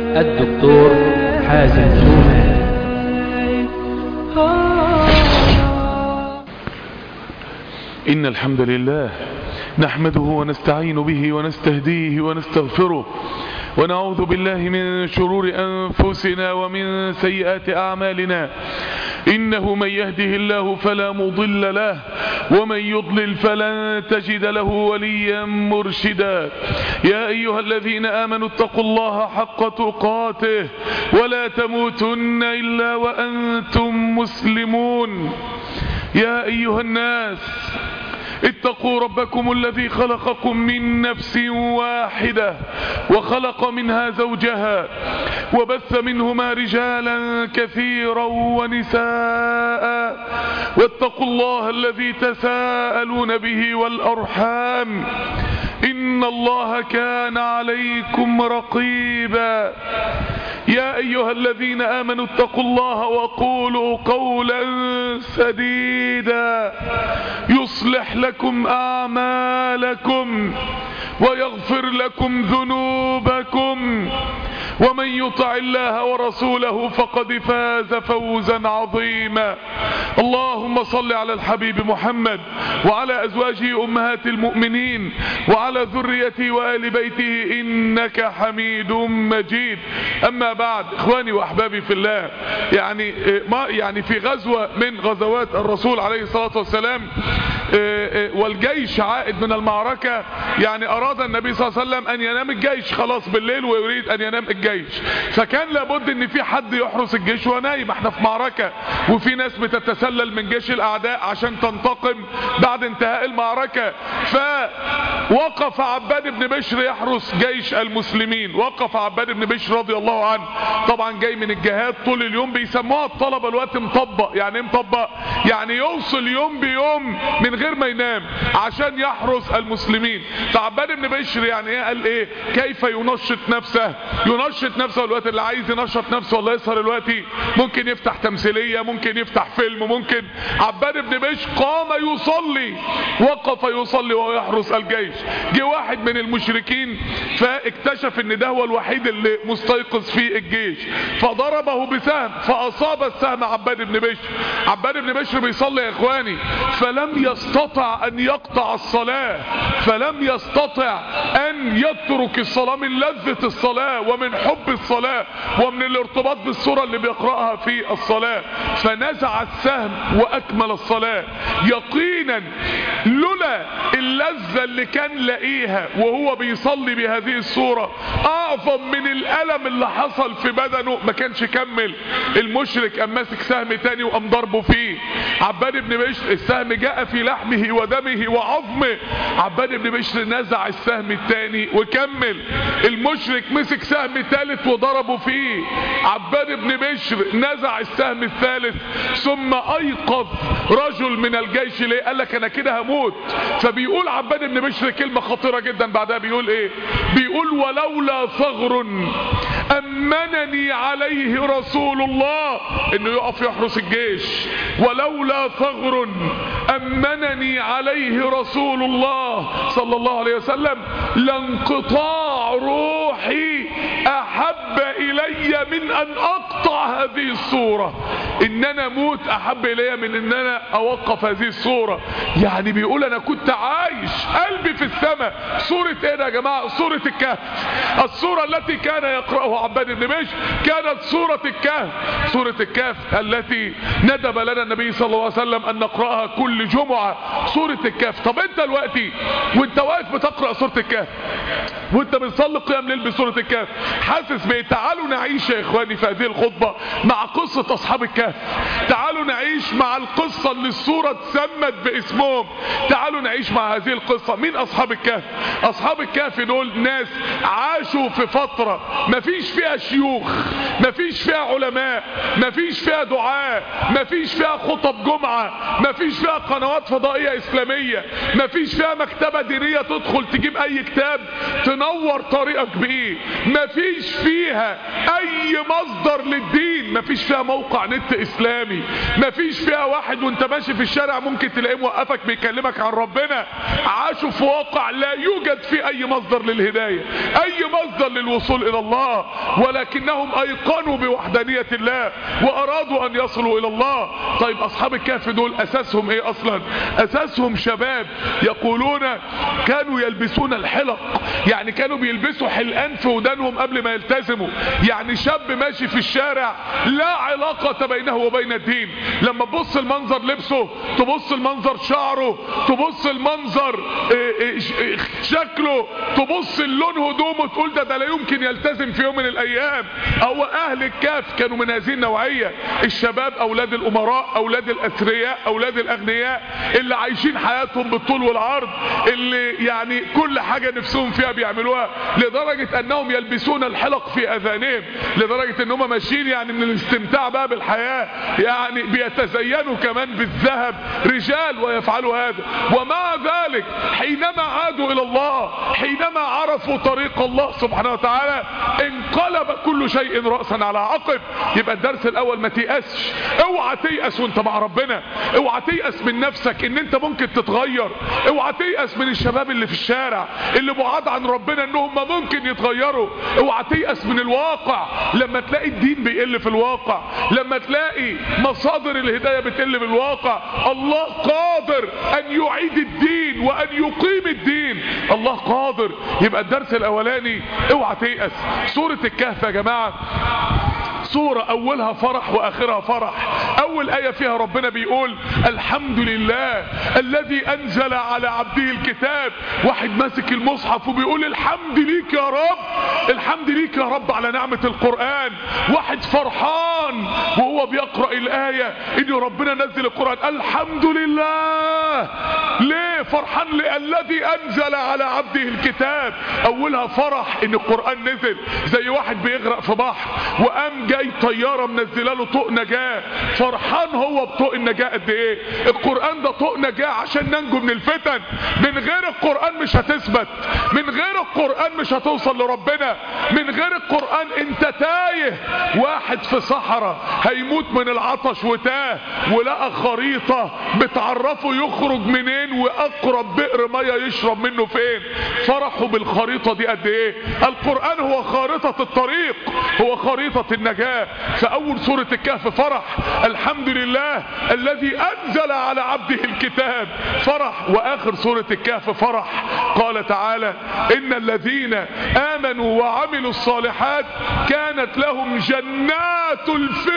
الدكتور حازم شومان. إن الحمد لله نحمده ونستعين به ونستهديه ونستغفره ونعوذ بالله من شرور أنفسنا ومن سيئات أعمالنا. إنه من يهده الله فلا مضل له ومن يضلل فلن تجد له وليا مرشدا. يا أيها الذين آمنوا اتقوا الله حق تقاته ولا تموتن إلا وأنتم مسلمون. يا أيها الناس اتقوا ربكم الذي خلقكم من نفس واحدة وخلق منها زوجها وبث منهما رجالا كثيرا ونساء واتقوا الله الذي تساءلون به والأرحام إن الله كان عليكم رقيبا. يا أيها الذين آمنوا اتقوا الله وقولوا قولا سديدا يصلح لكم أعمالكم ويغفر لكم ذنوبكم ومن يطع الله ورسوله فقد فاز فوزا عظيما. اللهم صل على الحبيب محمد وعلى أزواجه أمهات المؤمنين وعلى ذريته وآل بيته إنك حميد مجيد. أما بعد، إخواني وأحبابي في الله، يعني في غزوة من غزوات الرسول عليه الصلاة والسلام والجيش عائد من المعركة، يعني أراد النبي صلى الله عليه وسلم أن ينام الجيش خلاص بالليل ويريد أن ينام الجيش، فكان لابد أن في حد يحرس الجيش ونايم. احنا في معركة وفي ناس بتتسلل من جيش الأعداء عشان تنتقم بعد انتهاء المعركة، فوقف عباد بن بشر يحرس جيش المسلمين. وقف عباد بن بشر رضي الله عنه، طبعا جاي من الجهاد طول اليوم، بيسموها الطلبة الوقت مطبق. يعني ايه مطبق؟ يعني يوصل يوم بيوم من غير ما ينام عشان يحرس المسلمين. فعباد بن بشر يعني ايه؟ قال ايه؟ كيف ينشط نفسه؟ ينشط نفسه الوقت اللي عايز ينشط نفسه والله يسهر الوقت، ممكن يفتح تمثيلية، ممكن يفتح فيلم، ممكن. عباد بن بشر قام يصلي، وقف يصلي وهو يحرس الجيش. جه واحد من المشركين فاكتشف ان ده هو الوحيد اللي مستيقظ في الجيش، فضربه بسهم فاصاب السهم عباد بن بشر. عباد بن بشر بيصلي يا اخواني، فلم يستطع ان يقطع الصلاة، فلم يستطع ان يترك الصلاة من لذة الصلاة ومن حب الصلاة ومن الارتباط بالسورة اللي بيقرأها في الصلاة، فنزع السهم واكمل الصلاة يقينا. لولا اللذة اللي كان لاقيها وهو بيصلي بهذه الصورة اعظم من الالم اللي حصل في بدنه ما كانش كمل. المشرك قام ماسك سهم تاني وقام ضربه فيه. عباد بن بشر السهم جاء في لحمه ودمه وعظمه، عباد بن بشر نزع السهم التاني وكمل. المشرك مسك سهم ثالث وضربه فيه، عباد بن بشر نزع السهم الثالث. ثم ايقظ رجل من الجيش، ليه؟ قال لك انا كده هموت. فبيقول عباد بن بشر كلمة خطيرة جدا بعدها، بيقول ايه؟ بيقول ولولا ثغر امنني عليه رسول الله، انه يقف يحرس الجيش. ولولا ثغر امنني عليه رسول الله صلى الله عليه وسلم لانقطاع روحي احب الي من ان اقطع هذه الصورة. ان انا اموت احب الي من ان انا اوقف هذه الصورة. يعني بيقول انا كنت عايش قلبي في السماء. صورة ايه ده يا جماعة؟ صورة الكهف. الصورة التي كان يقرأها عباد بن بشر كانت صورة الكهف. صورة الكهف التي ندب لنا النبي صلى الله عليه وسلم ان نقرأها كل جمعة. صورة الكهف. طب انت دلوقتي وانت واقف بتقرأ صورة الكهف وانت بتصلي قيام ليل بصورة الكهف، حاسس بايه؟ تعالوا نعيش يا اخواني في هذه الخطبة مع قصة اصحاب الكهف. تعالوا نعيش مع القصة اللي الصورة اتسمت باسمهم. تعالوا نعيش مع هذه القصة. مين اصحاب الكهف؟ اصحاب الكهف دول ناس عاشوا في فترة مفيش فيها شيوخ، مفيش فيها علماء، مفيش فيها دعاء، مفيش فيها خطب جمعة، مفيش فيها قنوات فضائية اسلامية، مفيش فيها مكتبة دينية تدخل تجيب اي كتاب تنور طريقك بايه، مفيش فيها اي مصدر للدين، مفيش فيها موقع نت اسلامي، مفيش فيها واحد وانت ماشي في الشارع ممكن تلاقيه موقفك بيكلمك عن ربنا. عاشوا في واقع لا يوجد فيه اي مصدر للهداية، اي مصدر للوصول الى الله، ولكنهم ايقنوا بوحدانية الله وارادوا ان يصلوا الى الله. طيب اصحاب الكهف دول اساسهم ايه اصلا؟ اساسهم شباب يقولون كانوا يلبسون الحلق، يعني كانوا بيلبسوا حلقان في ودانهم قبل ما يلتزموا. يعني شاب ماشي في الشارع لا علاقة بينه وبين الدين، لما تبص المنظر لبسه، تبص المنظر شعره، تبص المنظر شكله، تبص اللون هدومه، تقول ده لا يمكن يلتزم في يوم من الايام. او اهل الكهف كانوا من هذه النوعية، الشباب اولاد الامراء، اولاد الاثرياء، اولاد الاغنياء، اللي عايشين حياتهم بالطول والعرض، اللي يعني كل حاجة نفسهم فيها بيعملوها، لدرجة انهم يلبسون الحلق في اذانهم، لدرجة انهم ماشيين يعني من الاستمتاع بقى بالحياة، يعني بيتزينوا كمان بالذهب رجال ويفعلوا هذا. ومع ذلك حينما عادوا الى الله، حينما عرفوا طريق الله سبحانه وتعالى، انقلب كل شيء رأسا على عقب. يبقى الدرس الاول ما تيأسش، اوعى تيأس وانت مع ربنا، اوعى تيأس من نفسك ان انت ممكن تتغير، اوعى تيأس من الشباب اللي في الشارع اللي بعاد عن ربنا انهم ممكن يتغيروا، اوعى تيأس من الواقع. لما تلاقي الدين بيقل في الواقع، لما تلاقي مصادر الهداية بتقل بالواقع، الله قادر ان يعيد الدين وان يقيم الدين، الله قادر. يبقى الدرس الاولاني اوعى تيأس. سورة الكهف يا جماعة سورة اولها فرح واخرها فرح. اول اية فيها ربنا بيقول الحمد لله الذي انزل على عبده الكتاب. واحد ماسك المصحف وبيقول الحمد ليك يا رب، الحمد ليك يا رب على نعمة القرآن. واحد فرحان وهو بيقرأ الآية ان ربنا نزل القرآن، الحمد لله. ليه فرحان؟ الذي انزل على عبده الكتاب. اولها فرح ان القرآن نزل، زي واحد بيغرق في بحر وقام جاي طيارة منزله له طوق نجاة، فرحان هو بطوق النجاة قد ايه. القرآن ده طوق نجاة عشان ننجو من الفتن. من غير القرآن مش هتثبت، من غير القرآن مش هتوصل لربنا، من غير القرآن انت تايه. واحد في صحراء هيموت من العطش وتاه، ولقى خريطة بتعرفه يخرج منين واقرب بئر مية يشرب منه فين. فرحوا بالخريطة دي قد ايه. القرآن هو خارطة الطريق، هو خريطة النجاة. فاول سورة الكهف فرح، الحمد لله الذي انزل على عبده الكتاب، فرح. واخر سورة الكهف فرح، قال تعالى ان الذين امنوا وعملوا الصالحات كانت لهم جنات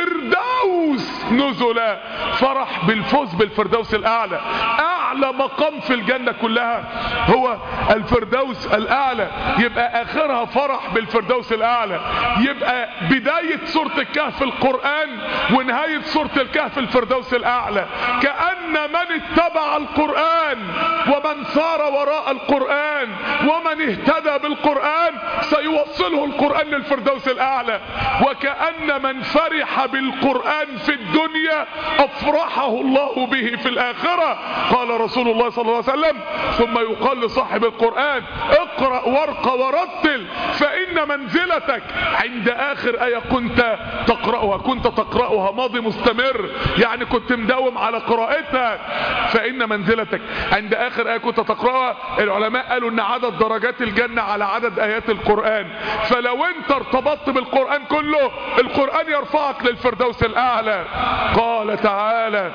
الفردوس نزلا. فرح بالفوز بالفردوس الاعلى. اعلى مقام في الجنة كلها هو الفردوس الاعلى. يبقى اخرها فرح بالفردوس الاعلى. يبقى بداية سورة الكهف القرآن ونهاية سورة الكهف الفردوس الاعلى. كأن من اتبع القرآن ومن سار وراء القرآن ومن اهتدى بالقرآن سيوصله القرآن للفردوس الاعلى. وكأن من فرح بالقرآن في الدنيا افرحه الله به في الاخرة. قال رسول الله صلى الله عليه وسلم ثم يقال لصاحب القرآن اقرأ وارق ورتل فإن منزلتك عند آخر آية كنت تقرأها ماضي مستمر، يعني كنت مداوم على قراءتها. فإن منزلتك عند آخر آية كنت تقرأها. العلماء قالوا ان عدد درجات الجنة على عدد آيات القرآن، فلو انت ارتبطت بالقرآن كله القرآن يرفعك للفردوس الأعلى. قال تعالى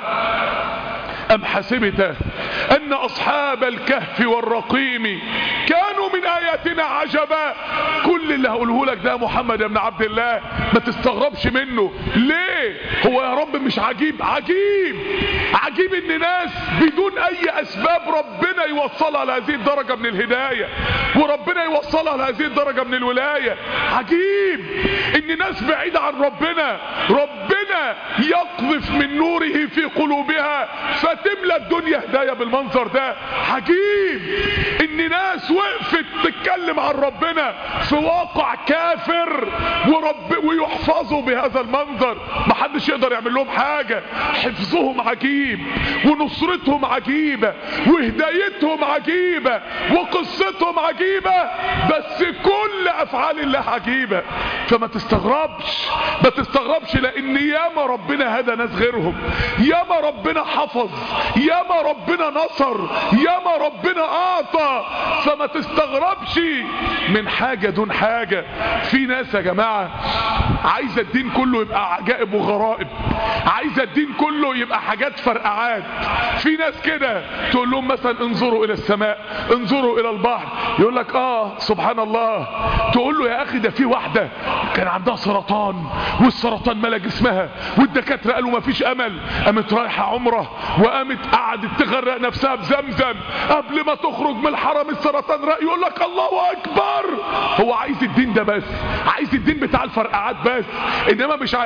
أم حسبت أن أصحاب الكهف والرقيم كانوا من آياتنا عجبا. كل اللي هقوله لك ده محمد بن عبد الله ما تستغربش منه. ليه؟ هو يا رب مش عجيب؟ عجيب، عجيب ان ناس بدون اي اسباب ربنا يوصلها لهذه الدرجة من الهداية، وربنا يوصلها لهذه الدرجة من الولاية. عجيب ان ناس بعيدة عن ربنا ربنا يقذف من نوره في قلوبها فتملى الدنيا هداية بالمنظر ده. عجيب ان ناس وقفت تتكلم عن ربنا في واقع كافر ويحفظوا بهذا المنظر، محدش يقدر يعمل لهم حاجة. حفظهم عجيب ونصرتهم عجيبة وهدايتهم عجيبة وقصتهم عجيبة، بس كل افعال الله عجيبة. فما تستغربش لان ياما ربنا هدى ناس غيرهم، ياما ربنا حفظ، ياما ربنا نصر، ياما ربنا اعطى. فما تستغربش من حاجة دون حاجة. في ناس يا جماعة عايزة الدين كله يبقى عجائب وغرائب، عايزة الدين كله يبقى حاجات فرقعات. في ناس كده تقول لهم مثلا انظروا الى السماء، انظروا الى البحر، يقول لك سبحان الله. تقول له يا اخي ده في واحدة كان عندها سرطان والسرطان ملا جسمها والدكاترة قالوا ما فيش امل، قامت رايحة عمره وقامت قعدت تغرق نفسها بزمزم قبل ما تخرج من الحرم السرطان رأي. يقول لك الله اكبر. هو عايز الدين ده بس، عايز الدين بتاع الفرقعات بس، انما مش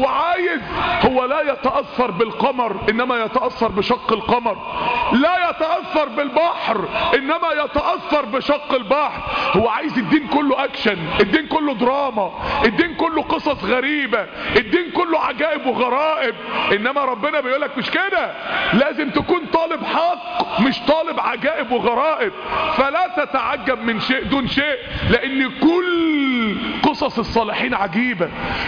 هو لا يتأثر بالقمر انما يتأثر بشق القمر، لا يتأثر بالبحر انما يتأثر بشق البحر. هو عايز الدين كله اكشن، الدين كله دراما، الدين كله قصص غريبة، الدين كله عجائب وغرائب. انما ربنا بيقولك مش كده، لازم تكون طالب حق مش طالب عجائب وغرائب. فلا تتعجب من شيء دون شيء، لان كل قصص الصالحين عجيبة،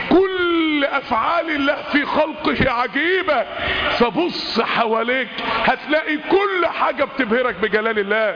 كل افعال الله في خلقه عجيبة. فبص حواليك هتلاقي كل حاجة بتبهرك بجلال الله.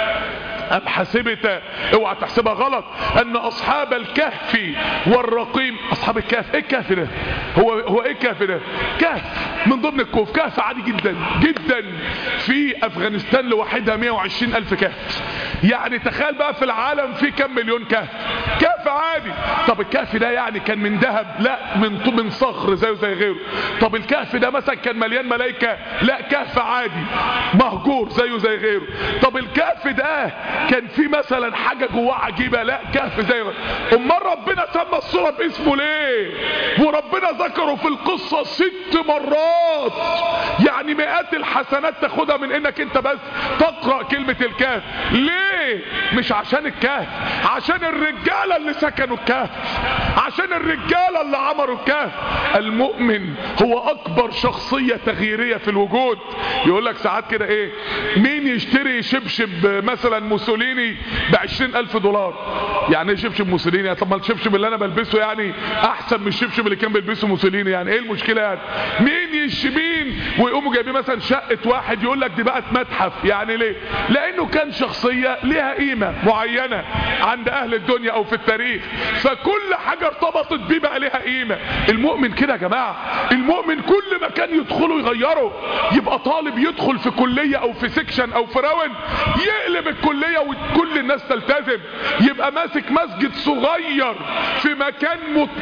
أم حسبت، اوعى تحسبها غلط، ان اصحاب الكهف والرقيم. اصحاب الكهف، ايه الكهف ده؟ هو ايه الكهف ده؟ كهف من ضمن الكهوف، كهف عادي جدا جدا. في افغانستان لوحدها 120,000 كهف. يعني تخيل بقى في العالم في كم مليون كهف. كهف عادي. طب الكهف ده يعني كان من ذهب؟ لا، من صخر زيه زي غيره. طب الكهف ده مثلا كان مليان ملائكة؟ لا، كهف عادي مهجور زيه زي غيره. طب الكهف ده كان في مثلا حاجة جواه عجيبة؟ لا، كهف زي غيره. امال ربنا سمى الصورة باسمه ليه؟ وربنا ذكره في القصة 6 مرات. يعني مئات الحسنات تاخدها من انك انت بس تقرأ كلمة الكهف. ليه؟ مش عشان الكهف، عشان الرجالة اللي سكنوا الكهف، عشان الرجالة اللي عمروا الكهف. المؤمن هو اكبر شخصية تغييرية في الوجود. يقول لك ساعات كده ايه، مين يشتري شبشب مثلا موسوليني ب20,000 $؟ يعني ايه شبشب موسوليني؟ طب ما الشبشب اللي انا بلبسه يعني احسن من الشبشب اللي كان بيلبسه موسوليني، يعني ايه المشكلة يعني؟ مين يشبين ويقوموا جايبين مثلا شقة واحد يقول لك دي بقت متحف. يعني ليه؟ لانه كان شخصية ليها قيمة معينة عند اهل الدنيا او في التاريخ، فكل حاجة ارتبطت بيه بقى ليها قيمة. المؤمن كده يا جماعة، المؤمن كل مكان يدخله يغيره. يبقى طالب يدخل في كلية او في سكشن او في راوند يقلب الكلية وكل الناس تلتزم. يبقى ماسك مسجد صغير في مكان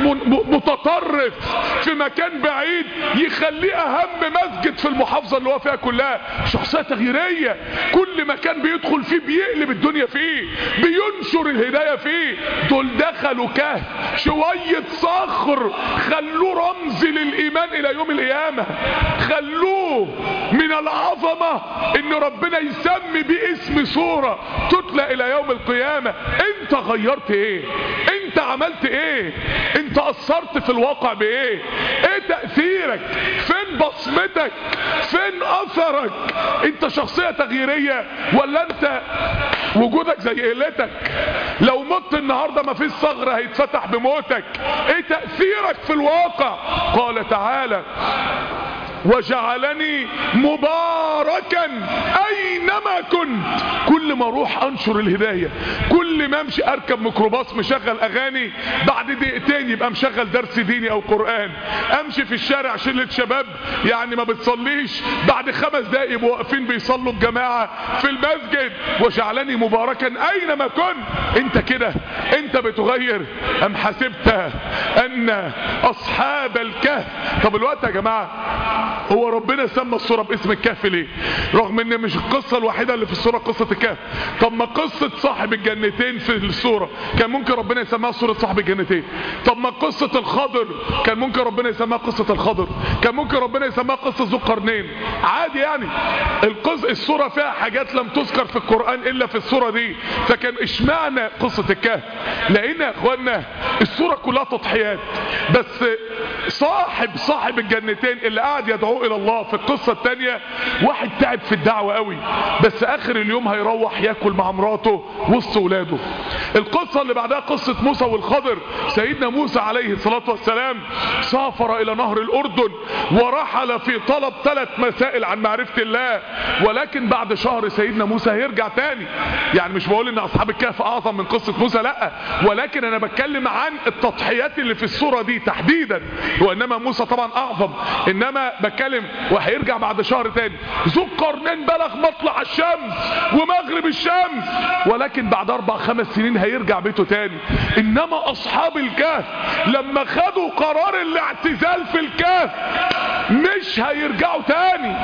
متطرف في مكان بعيد يخليه اهم مسجد في المحافظة اللي هو فيها كلها. شخصية تغييرية، كل مكان بيدخل فيه بيقلب الدنيا فيه، بينشر الهداية فيه. دول دخلوا كهف شوية صخر خلوه رمز للإيمان إلى يوم القيامة، خلوه من العظمة إن ربنا يسمي باسم سورة تتلى إلى يوم القيامة. أنت غيرت إيه؟ أنت عملت إيه؟ أنت أثرت في الواقع بإيه؟ إيه تأثيرك؟ فين بصمتك؟ فين أثرك؟ أنت شخصية تغييرية ولا أنت وجودك زي قلتك؟ لو مت النهاردة ما فيش ثغر هيتفتح بموتك. ايه تأثيرك في الواقع؟ قال تعالى وجعلني مباركا اينما كنت. كل ما اروح انشر الهداية، كل ما امشي اركب ميكروباص مشغل اغاني، بعد دقيقتين يبقى مشغل درس ديني او قرآن. امشي في الشارع شلة شباب يعني ما بتصليش، بعد 5 دقايق يبقوا واقفين بيصلوا الجماعة في المسجد. وجعلني مباركا اينما كنت. انت كده انت بتغير. ام حسبت ان اصحاب الكهف. طب الوقت يا جماعة هو ربنا سمى السورة باسم الكهف ليه؟ رغم ان مش القصة الوحيدة اللي في السورة قصة الكهف. الكهف. طب ما قصة صاحب الجنتين في السورة كان ممكن ربنا يسميها سورة صاحب الجنتين. طب ما قصة الخضر كان ممكن ربنا يسميها قصة الخضر. كان ممكن ربنا يسميها قصة ذو القرنين عادي يعني. السورة فيها حاجات لم تذكر في القرآن الا في السورة دي، فكان اشمعنى قصة الكهف؟ لان يا اخوانا السورة كلها تضحيات، بس صاحب الجنتين اللي قاعد يدعو الى الله في القصة التانية واحد تعب في الدعوة قوي، بس اخر اليوم هيروح ياكل مع مراته وسط ولاده. القصة اللي بعدها قصة موسى والخضر. سيدنا موسى عليه الصلاة والسلام سافر الى نهر الاردن ورحل في طلب 3 مسائل عن معرفة الله، ولكن بعد شهر سيدنا موسى هيرجع تاني. يعني مش بقول ان اصحاب الكهف اعظم من قصة موسى، لا، ولكن انا بتكلم عن التضحيات اللي في السورة دي تحديدا، وانما موسى طبعا اعظم، انما بتكلم وهيرجع بعد شهر تاني. ذو القرنين بلغ مطلع الشمس ومغرب الشمس، ولكن بعد 4-5 سنين هيرجع بيته تاني. انما اصحاب الكهف لما خدوا قرار الاعتزال في الكهف مش هيرجعوا تاني.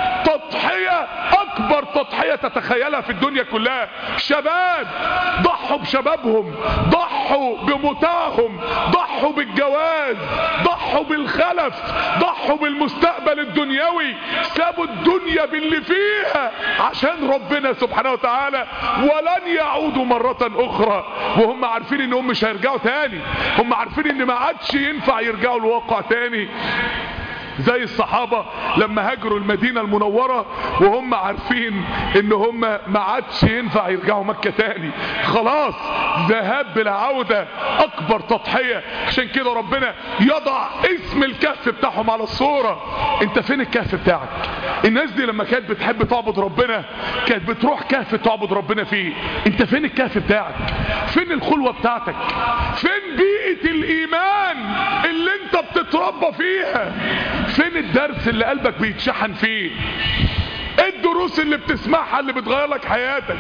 تضحية، اكبر تضحية تتخيلها في الدنيا كلها. شباب ضحوا بشبابهم، ضحوا بمتاعهم، ضحوا بالجواز، ضحوا بالخلف، ضحوا بالمستقبل الدنيوي، سابوا الدنيا باللي فيها عشان ربنا سبحانه وتعالى، ولن يعودوا مرة اخرى وهم عارفين انهم مش هيرجعوا تاني. هم عارفين ان ما عادش ينفع يرجعوا الواقع تاني. زي الصحابة لما هاجروا المدينة المنورة وهم عارفين ان هم ما عادش ينفع يرجعوا مكة تاني، خلاص ذهاب بلا عودة، اكبر تضحية. عشان كده ربنا يضع اسم الكهف بتاعهم على الصورة. انت فين الكهف بتاعك؟ الناس دي لما كانت بتحب تعبد ربنا كانت بتروح كهف تعبد ربنا فيه. انت فين الكهف بتاعك؟ فين الخلوة بتاعتك؟ فين بيئة الايمان اللي انت بتتربى فيها؟ فين الدرس اللي قلبك بيتشحن فيه؟ ايه الدروس اللي بتسمعها اللي بتغير لك حياتك؟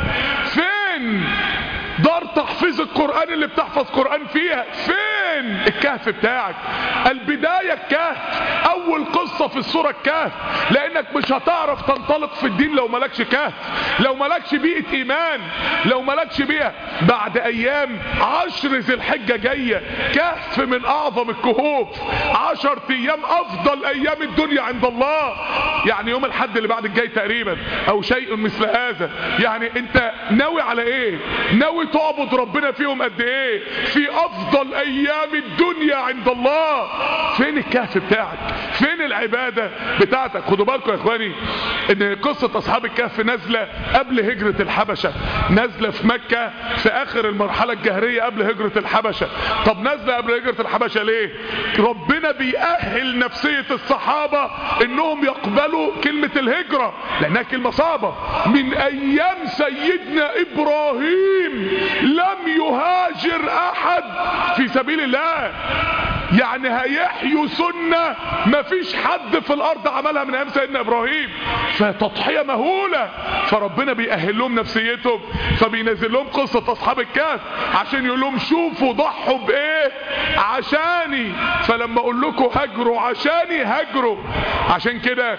فين دار تحفيظ القرآن اللي بتحفظ قرآن فيها؟ فين الكهف بتاعك؟ البداية الكهف، اول قصة في السورة الكهف، لانك مش هتعرف تنطلق في الدين لو ملكش كهف، لو ملكش بيئة ايمان، لو ملكش بيئة. بعد ايام 10 ذي الحجة جاية، كهف من اعظم الكهوف، 10 ايام افضل ايام الدنيا عند الله، يعني يوم الحد اللي بعد الجاي تقريبا او شيء مثل هذا. يعني انت ناوي على ايه؟ ناوي تعبد ربنا فيهم قد ايه؟ في افضل ايام الدنيا عند الله. فين الكهف بتاعك؟ فين العبادة بتاعتك؟ خدوا بالكم يا اخواني ان قصة اصحاب الكهف نازلة قبل هجرة الحبشة، نازلة في مكة في اخر المرحلة الجهرية قبل هجرة الحبشة. طب نازلة قبل هجرة الحبشة ليه؟ ربنا بيأهل نفسية الصحابة انهم يقبلوا كلمة الهجرة، لانها كلمة صعبة. من ايام سيدنا ابراهيم لم يهاجر احد في سبيل الله، يعني هيحيوا سنة مفيش حد في الارض عملها من ايام سيدنا ابراهيم، فتضحية مهولة. فربنا بيأهل لهم نفسيتهم، فبينزل لهم قصة اصحاب الكهف عشان يقول لهم شوفوا ضحوا بايه عشاني، فلما اقول لكم هاجروا عشاني هاجروا. عشان كده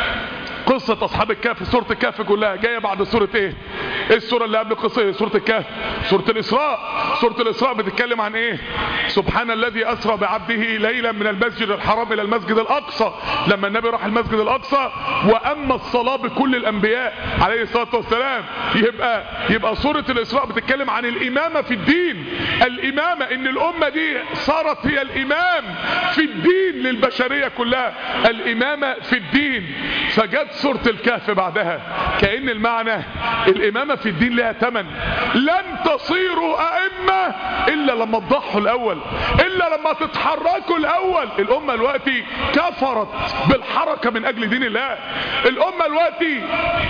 قصة اصحاب الكهف، سورة الكهف كلها جاية بعد سورة ايه؟ ايه السورة اللي قبل قصة سورة الكهف؟ سورة الاسراء. سورة الاسراء بتتكلم عن ايه؟ سبحان الذي اسرى بعبده ليلا من المسجد الحرام الى المسجد الاقصى، لما النبي راح المسجد الاقصى. واما الصلاة بكل الانبياء عليه الصلاة والسلام. يبقى سورة الاسراء بتتكلم عن الامامة في الدين، الامامة ان الامة دي صارت هي الامام في الدين للبشرية كلها، الامامة في الدين. فجت سورة الكهف بعدها، كأن المعنى الامامة في الدين لها ثمن. لن تصيروا ائمة الا لما تضحوا الاول، الا لما تتحركوا الاول. الامة دلوقتي كفرت بالحركة من اجل دين الله، الامة دلوقتي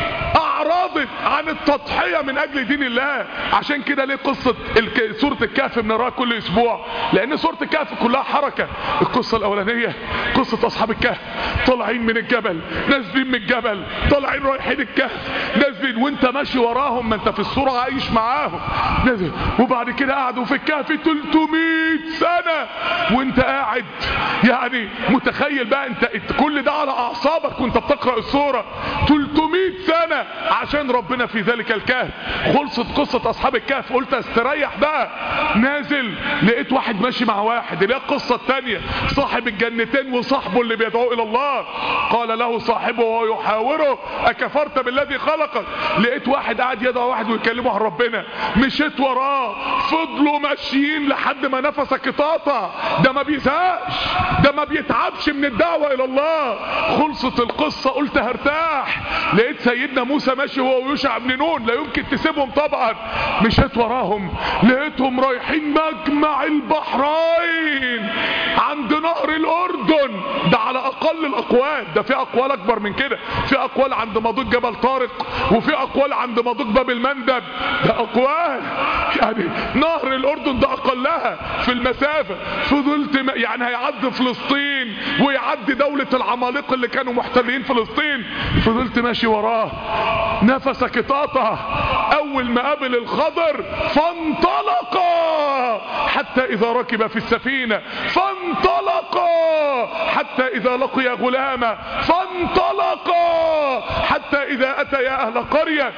اعرضت عن التضحية من اجل دين الله. عشان كده ليه قصة سورة الكهف بنراها كل اسبوع؟ لان سورة الكهف كلها حركة. القصة الاولانية قصة اصحاب الكهف، طالعين من الجبل، نازلين من الجبل، طالعين رايحين الكهف، نازلين وانت ماشي وراهم، ما انت في الصورة عايش معاهم، نازل. وبعد كده قعدوا في الكهف 300 سنة وانت قاعد، يعني متخيل بقى انت كل ده على اعصابك وانت بتقرأ الصورة. 300 سنة عشان ربنا في ذلك الكهف. خلصت قصة اصحاب الكهف، قلت استريح بقى. نازل لقيت واحد ماشي مع واحد. لقيت القصة التانية، صاحب الجنتين وصاحبه اللي بيدعو الى الله. قال له صاحبه وهو يحاوره اكفرت بالذي خلقك. لقيت واحد قاعد يدعو واحد ويكلمه عن ربنا. مشيت وراه، فضلوا ماشيين لحد ما نفسك اتقطع. ده ما بيزهقش، ده ما بيتعبش من الدعوة الى الله. خلصت القصة، قلت هرتاح. لقيت سيدنا موسى ماشي هو ويوشع بن نون، لا يمكن تسيبهم طبعا. مشيت وراهم، لقيتهم رايحين مجمع البحرين عند نهر الاردن. ده على اقل الاقوال، ده في اقوال اكبر من كده. في اقوال عند مضيق جبل طارق، وفي اقوال عند مضيق باب المندب. ده اقوال يعني نهر الاردن ده اقلها في المسافة. فضلت يعني هيعدي فلسطين ويعدي دولة العمالقة اللي كانوا محتلين فلسطين. فضلت ماشي وراه، نفسك اتقطع. اول ما قابل الخضر فانطلقا حتى اذا ركب في السفينة، فانطلقا حتى اذا لقي غلاما، فانطلقا حتى اذا اتيا اهل قرية.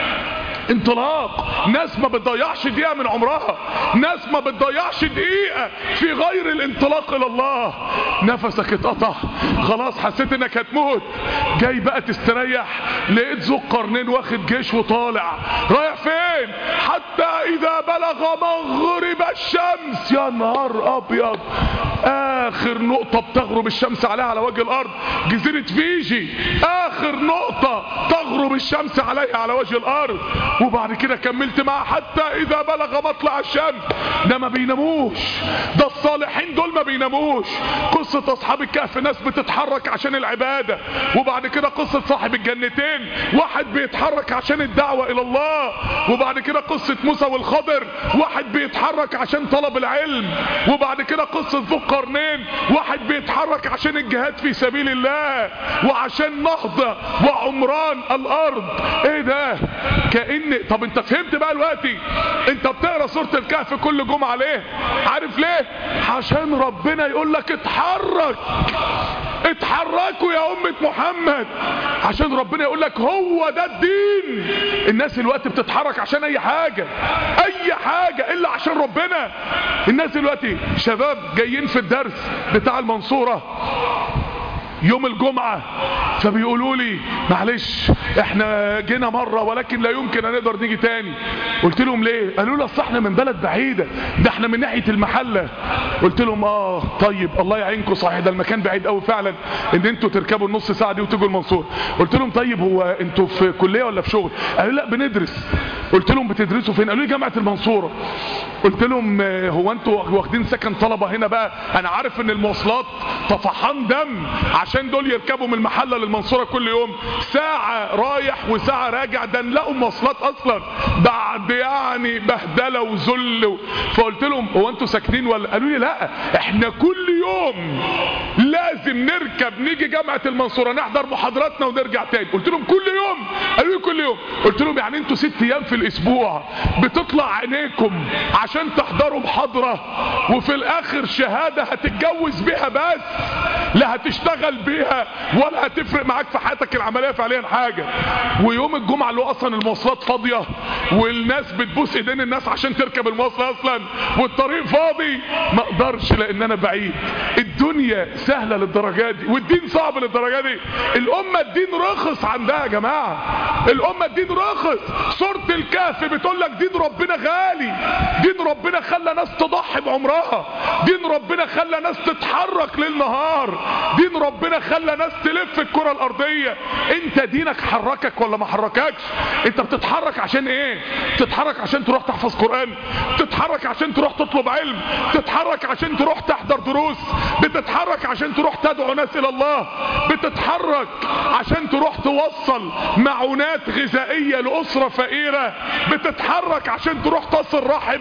انطلاق. ناس ما بتضيعش دقيقة من عمرها، ناس ما بتضيعش دقيقة في غير الانطلاق الى الله. نفسك اتقطع خلاص، حسيت انك هتموت. جاي بقى تستريح، لقيت ذو القرنين واخد جيش وطالع. رايح فين؟ حتى اذا بلغ مغرب الشمس. يا نهار ابيض، اخر نقطة بتغرب الشمس عليها على وجه الارض جزيرة فيجي. اخر نقطة تغرب الشمس عليها على وجه الارض. وبعد كده كملت معاه حتى اذا بلغ مطلع الشمس. ده ما بيناموش، ده الصالحين دول ما بيناموش. قصة اصحاب الكهف، ناس بتتحرك عشان العبادة. وبعد كده قصة صاحب الجنتين، واحد بيتحرك عشان الدعوة الى الله. وبعد كده قصة موسى والخضر، واحد بيتحرك عشان طلب العلم. وبعد كده قصة ذو القرنين، واحد بيتحرك عشان الجهاد في سبيل الله وعشان نهضة وعمران الارض. ايه ده؟ كأن طب انت فهمت بقى دلوقتي؟ انت بتقرا سورة الكهف كل جمعة ليه؟ عارف ليه؟ عشان ربنا يقول لك اتحرك، اتحركوا يا أمة محمد. عشان ربنا يقول لك هو ده الدين. الناس الوقت بتتحرك عشان اي حاجة، اي حاجة الا عشان ربنا. الناس دلوقتي شباب جايين في الدرس بتاع المنصورة يوم الجمعة، فبيقولوا لي معلش احنا جينا مرة ولكن لا يمكن ان نقدر نيجي تاني. قلت لهم ليه؟ قالوا لي اصل احنا من بلد بعيدة، ده احنا من ناحية المحلة. قلت لهم طيب الله يعينكم، صحيح ده المكان بعيد قوي فعلا ان انتوا تركبوا النص ساعة دي وتيجوا المنصورة. قلت لهم طيب هو انتوا في كلية ولا في شغل؟ قالوا لا بندرس. قلت لهم بتدرسوا فين؟ قالوا لي جامعة المنصورة. قلت لهم هو انتوا واخدين سكن طلبة هنا بقى؟ انا عارف ان المواصلات طفحان دم عشان دول يركبوا من المحلة للمنصورة كل يوم ساعة رايح وساعة راجع، ده نلاقوا مواصلات اصلا بعد يعني بهدلة وذل. فقلت لهم هو انتوا ساكنين ولا؟ قالوا لي لا احنا كل يوم لازم نركب نيجي جامعة المنصورة نحضر محاضراتنا ونرجع تاني. قلت لهم كل يوم؟ قالوا لي كل يوم. قلت لهم يعني انتوا 6 ايام في الاسبوع بتطلع عينيكم عشان تحضروا محاضرة وفي الاخر شهادة هتتجوز بيها بس، لا هتشتغل بيها ولا هتفرق معاك في حياتك العملية فعليا حاجة. ويوم الجمعة اللي هو اصلا المواصلات فاضية والناس بتبوس ايدين الناس عشان تركب المواصلة اصلا والطريق فاضي، ما اقدرش لان انا بعيد. الدنيا سهلة للدرجة دي والدين صعب للدرجة دي. الامة الدين رخص عندها يا جماعة، الامة الدين رخص. سورة الكهف بتقول لك دين ربنا غالي، دين ربنا خلى ناس تضحي بعمرها، دين ربنا خلى ناس تتحرك ليل نهار، دين ربنا خلى ناس تلف الكرة الارضية. انت دينك حركك ولا ما حرككش؟ انت بتتحرك عشان ايه؟ بتتحرك عشان تروح تحفظ قرآن، بتتحرك عشان تروح تطلب علم، بتتحرك عشان تروح تحضر دروس، بتتحرك عشان تروح تدعو ناس الى الله، بتتحرك عشان تروح توصل معونات غذائية لأسرة فقيرة، بتتحرك عشان تروح تصل رحم،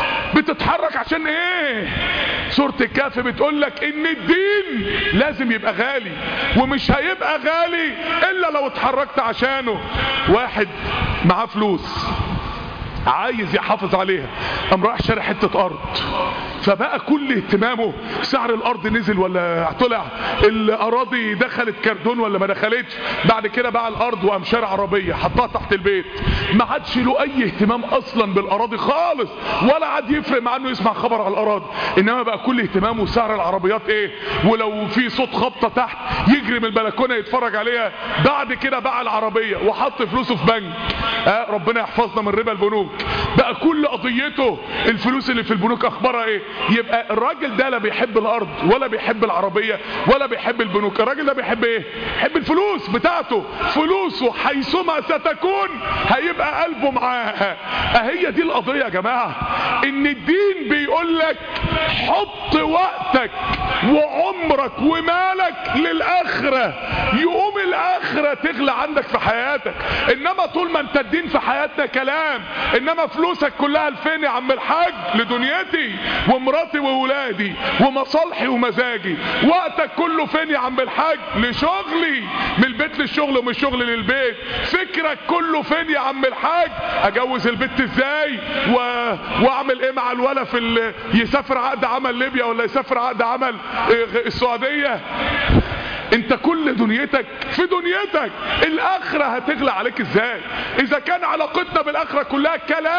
بتتحرك عشان ايه؟ سورة الكهف بتقول لك ان الدين لازم يبقى غالي، ومش هيبقى غالي الا لو اتحركت عشانه. واحد معاه فلوس عايز يحافظ عليها، قام رايح شاري حتة ارض فبقى كل اهتمامه سعر الارض نزل ولا طلع، الاراضي دخلت كردون ولا ما دخلتش. بعد كده باع الارض وقام شارع عربيه حطها تحت البيت، ما عادش له اي اهتمام اصلا بالاراضي خالص، ولا عاد يفرق مع انه يسمع خبر على الاراضي، انما بقى كل اهتمامه سعر العربيات ايه، ولو في صوت خبطه تحت يجري من البلكونه يتفرج عليها. بعد كده باع العربيه وحط فلوسه في بنك، ربنا يحفظنا من ربا البنوك. بقى كل قضيته الفلوس اللي في البنوك اخبارها ايه. يبقى الراجل ده لا بيحب الارض ولا بيحب العربيه ولا بيحب البنوك، الراجل ده بيحب ايه؟ بيحب الفلوس بتاعته، فلوسه حيثما ستكون هيبقى قلبه معاها. هي دي القضيه يا جماعه، ان الدين بيقول لك حط وقتك وعمرك ومالك للاخره، يقوم الاخره تغلى عندك في حياتك. انما طول ما انت الدين في حياتنا كلام، انما فلوسك كلها لفين يا عم الحاج؟ لدنيتي ومراتي وولادي ومصالحي ومزاجي. وقتك كله فين يا عم الحاج؟ لشغلي، من البيت للشغل ومن الشغل للبيت. فكرك كله فين يا عم الحاج؟ اجوز البيت ازاي واعمل ايه مع الولا في يسافر عقد عمل ليبيا ولا يسافر عقد عمل السعوديه. انت كل دنيتك في دنيتك، الاخره هتغلى عليك ازاي؟ اذا كان علاقتنا بالاخره كلها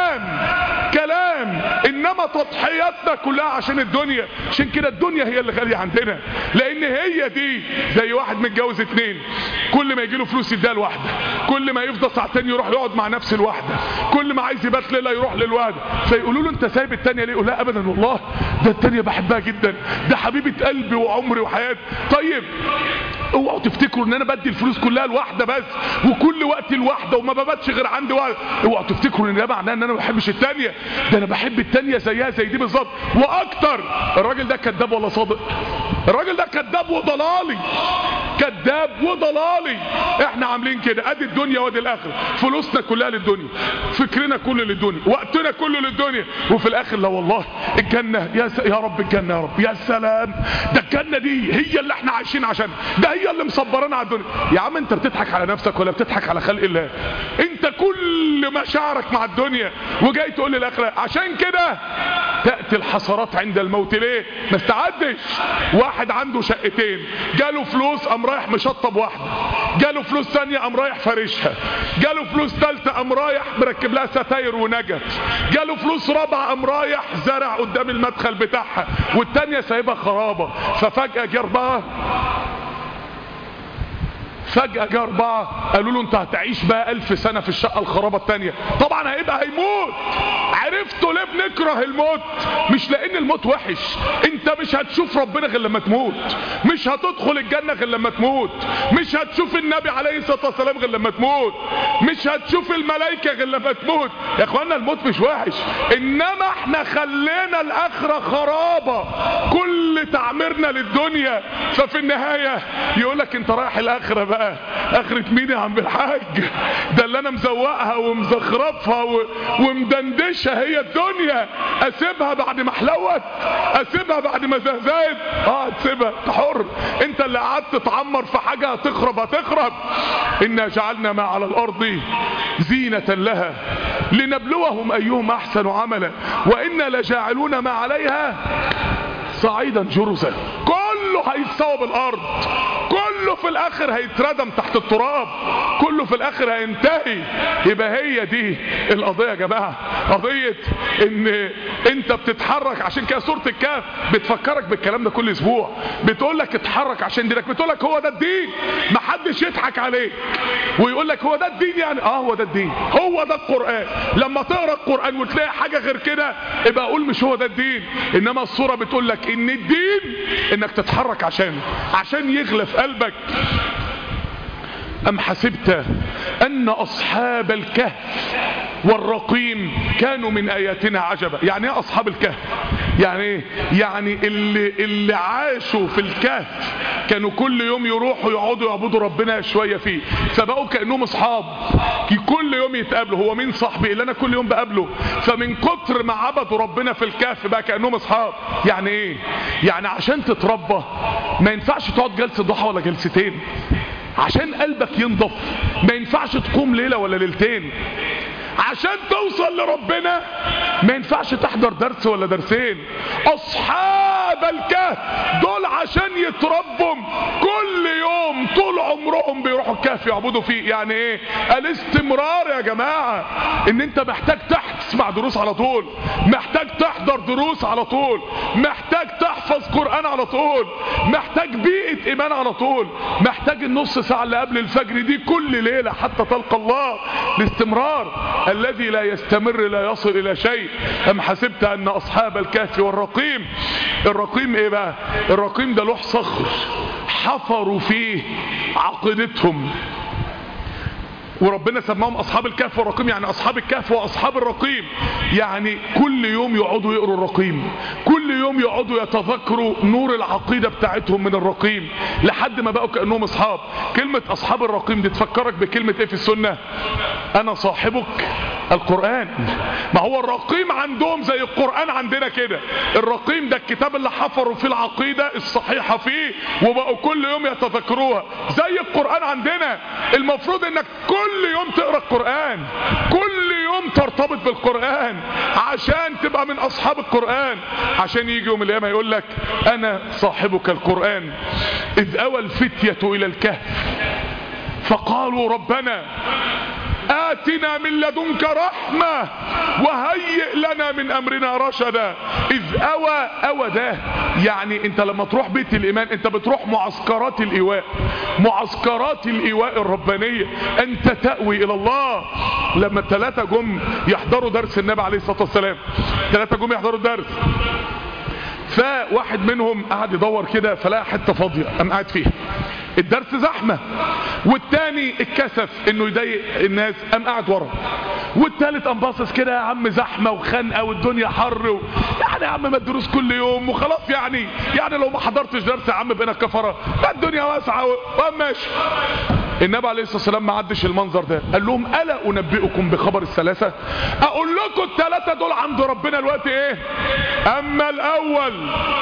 كلام، انما تضحياتنا كلها عشان الدنيا. عشان كده الدنيا هي اللي غاليه عندنا، لان هي دي زي واحد متجوز 2، كل ما يجيله فلوس يديها لواحده، كل ما يفضل ساعتين يروح يقعد مع نفس الواحده، كل ما عايز يبات ليله يروح للواحده. فيقولوا له انت سايب التانيه ليه؟ يقول لا ابدا والله، ده التانيه بحبها جدا، ده حبيبه قلبي وعمري وحياتي. طيب اوعوا تفتكروا ان انا بدي الفلوس كلها لواحده بس وكل وقت الواحده وما بباتش غير عندي واحده. اوعوا تفتكروا ان ده معناه ان انا ما بحبش الثانيه، ده انا بحب الثانيه زيها زي دي بالظبط واكتر. الراجل ده كذاب ولا صادق؟ الراجل ده كذاب وضلالي، كذاب وضلالي. احنا عاملين كده، ادي الدنيا وادي الاخره، فلوسنا كلها للدنيا، فكرنا كله للدنيا، وقتنا كله للدنيا، وفي الاخر لا والله الجنه يا رب، الجنه يا رب، يا سلام، ده الجنه دي هي اللي احنا عايشين عشانها، ده هي اللي مصبرانا على الدنيا. يا عم انت بتضحك على نفسك ولا بتضحك على خلق الله؟ انت كل مشاعرك مع الدنيا وجاي تقول لي الاخره. عشان كده تأتي الحسرات عند الموت. ليه؟ ما استعدش. واحد عنده شقتين، جاله فلوس قام رايح مشطب واحده، جاله فلوس ثانيه قام رايح فرشها، جاله فلوس ثالثه قام رايح مركب لها ستاير ونجف، جاله فلوس رابعه قام رايح زرع قدام المدخل بتاعها، والثانيه سايبها خرابه. ففجاه جه أربعة قالوا له انت هتعيش بقى 1000 سنة في الشقة الخرابة التانية. طبعا هيموت. عرفتوا ليه بنكره الموت؟ مش لان الموت وحش، انت مش هتشوف ربنا غير لما تموت، مش هتدخل الجنة غير لما تموت، مش هتشوف النبي عليه الصلاة والسلام غير لما تموت، مش هتشوف الملائكة غير لما تموت. يا اخوانا الموت مش وحش، انما احنا خلينا الاخرة خرابة، كل تعميرنا للدنيا. ففي النهاية يقولك انت رايح الاخرة بقى، اخرة مين يا عم الحاج؟ ده اللي انا مزوقها ومزخرفها ومدندشها هي الدنيا، اسيبها بعد ما حلوت؟ اسيبها بعد ما زهزت؟ تسيبها، انت حر، انت اللي قعدت تعمر في حاجة هتخرب. انا جعلنا ما على الارض زينة لها لنبلوهم ايهم احسن عملا وانا لجاعلون ما عليها صعيدا جرزا. كله هيتسوى بالارض، كله في الاخر هيتردم تحت التراب، كله في الاخر هينتهي. يبقى هي دي القضية يا جماعة، قضية ان انت بتتحرك. عشان كده سورة الكهف بتفكرك بالكلام ده كل اسبوع، بتقول لك اتحرك عشان دينك، بتقول لك هو ده الدين، محدش يضحك عليك ويقول لك هو ده الدين. يعني هو ده الدين، هو ده القرآن. لما تقرأ القرآن وتلاقي حاجة غير كده يبقى اقول مش هو ده الدين. انما الصورة بتقول لك ان الدين انك تتحرك عشان يغلى في قلبك. أم حسبت أن أصحاب الكهف والرقيم كانوا من آياتنا عجبا. يعني ايه أصحاب الكهف؟ يعني ايه؟ يعني اللي عاشوا في الكهف كانوا كل يوم يروحوا يقعدوا يعبدوا ربنا شوية فيه، فبقوا كأنهم أصحاب، كل يوم يتقابلوا. هو مين صاحبي اللي أنا كل يوم بقابله؟ فمن كتر ما عبدوا ربنا في الكهف بقى كأنهم أصحاب. يعني ايه؟ يعني عشان تتربى ما ينفعش تقعد جلسة ضحى ولا جلستين. عشان قلبك ينضف ما ينفعش تقوم ليلة ولا ليلتين. عشان توصل لربنا ما ينفعش تحضر درس ولا درسين. اصحاب الكهف دول عشان يتربوا كل يوم طول عمرهم بيروحوا الكهف يعبدوا فيه. يعني ايه الاستمرار يا جماعة؟ ان انت محتاج تسمع دروس على طول، محتاج تحضر دروس على طول، محتاج تحفظ قرآن على طول، محتاج بيئة ايمان على طول، محتاج النص ساعة اللي قبل الفجر دي كل ليلة حتى تلقى الله. الاستمرار الذي لا يستمر لا يصل الى شيء. ام حسبت ان اصحاب الكهف والرقيم، الرقيم ايه بقى؟ الرقيم ده لوح صخر حفروا فيه عقيدتهم، وربنا سماهم اصحاب الكهف والرقيم. يعني اصحاب الكهف واصحاب الرقيم يعني كل يوم يقعدوا يقروا الرقيم، كل يوم يقعدوا يتذكروا نور العقيدة بتاعتهم من الرقيم لحد ما بقوا كأنهم اصحاب. كلمة اصحاب الرقيم دي تفكرك بكلمة ايه في السنة؟ انا صاحبك القرآن. ما هو الرقيم عندهم زي القرآن عندنا كده. الرقيم ده الكتاب اللي حفروا فيه العقيدة الصحيحة فيه وبقوا كل يوم يتذكروها زي القرآن عندنا. المفروض انك كل يوم تقرأ القرآن، كل يوم ترتبط بالقرآن عشان تبقى من اصحاب القرآن، عشان يجي يوم القيامة يقول لك انا صاحبك القرآن. اذ اوى الفتية الى الكهف فقالوا ربنا آتنا من لدنك رحمة وهيئ لنا من أمرنا رشدا. إذ أوى ده يعني أنت لما تروح بيت الإيمان أنت بتروح معسكرات الإيواء، معسكرات الإيواء الربانية، أنت تأوي إلى الله. لما الثلاثة جم يحضروا درس النبي عليه الصلاة والسلام، الثلاثة جم يحضروا الدرس، فواحد منهم قعد يدور كده فلقى حتة فاضية قام قاعد فيها. الدرس زحمة، والتاني اتكسف انه يضايق الناس قام قاعد ورا، والتالت قام باصص كده يا عم زحمة وخنقة والدنيا حر يعني يا عم ما الدروس كل يوم وخلاص، يعني لو ما حضرتش درس يا عم بقينا كفرة، ما الدنيا واسعة وقام ماشي. النبي عليه الصلاة والسلام ما عدش المنظر ده، قال لهم ألا أنبئكم بخبر الثلاثة؟ أقول لكم الثلاثة دول عند ربنا الوقت إيه؟ أما الأول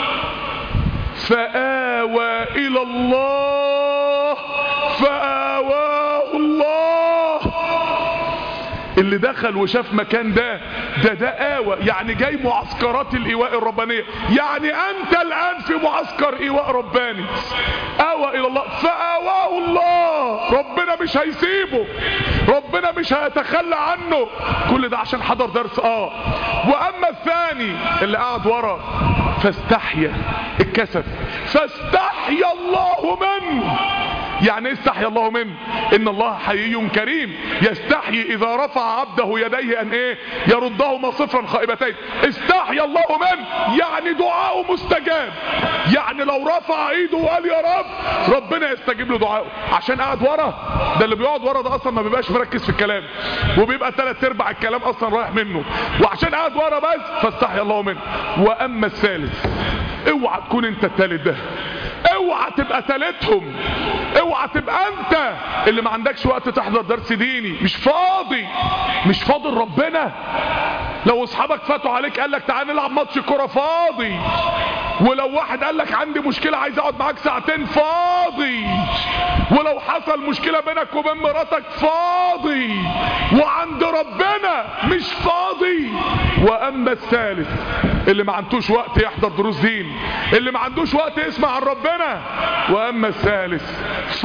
فآوى إلى الله فآواه الله. اللي دخل وشاف مكان ده آوى، يعني جاي معسكرات الإيواء الربانية، يعني أنت الآن في معسكر إيواء رباني. آوى إلى الله فآواه الله، ربنا مش هيسيبه، ربنا مش هيتخلى عنه. كل ده عشان حضر درس. وأما الثاني اللي قاعد ورا فاستحيا، اتكسف، فاستحيا الله منه. يعني ايه استحيا الله منه؟ ان الله حيي كريم يستحيي اذا رفع عبده يديه ان ايه؟ يردهما صفرا خائبتين. استحيا الله منه يعني دعاؤه مستجاب، يعني لو رفع ايده وقال يا رب ربنا يستجيب له دعاؤه. عشان قاعد ورا، ده اللي بيقعد ورا ده اصلا ما بيبقاش مركز في الكلام وبيبقى 3/4 الكلام اصلا رايح منه، وعشان قاعد ورا بس فاستحيا الله منه. واما الثالث، اوعى تكون انت الثالث ده، اوعى تبقى ثالثهم، اوعى تبقى انت اللي ما عندكش وقت تحضر درس ديني، مش فاضي لربنا. لو اصحابك فاتوا عليك قال لك تعال نلعب ماتش كوره، فاضي. ولو واحد قال لك عندي مشكله عايز اقعد معاك ساعتين، فاضي. ولو حصل مشكله بينك وبين مراتك، فاضي. وعند ربنا مش فاضي. واما الثالث اللي ما عندوش وقت يحضر دروس دين، اللي ما عندوش وقت يسمع عن ربنا. واما الثالث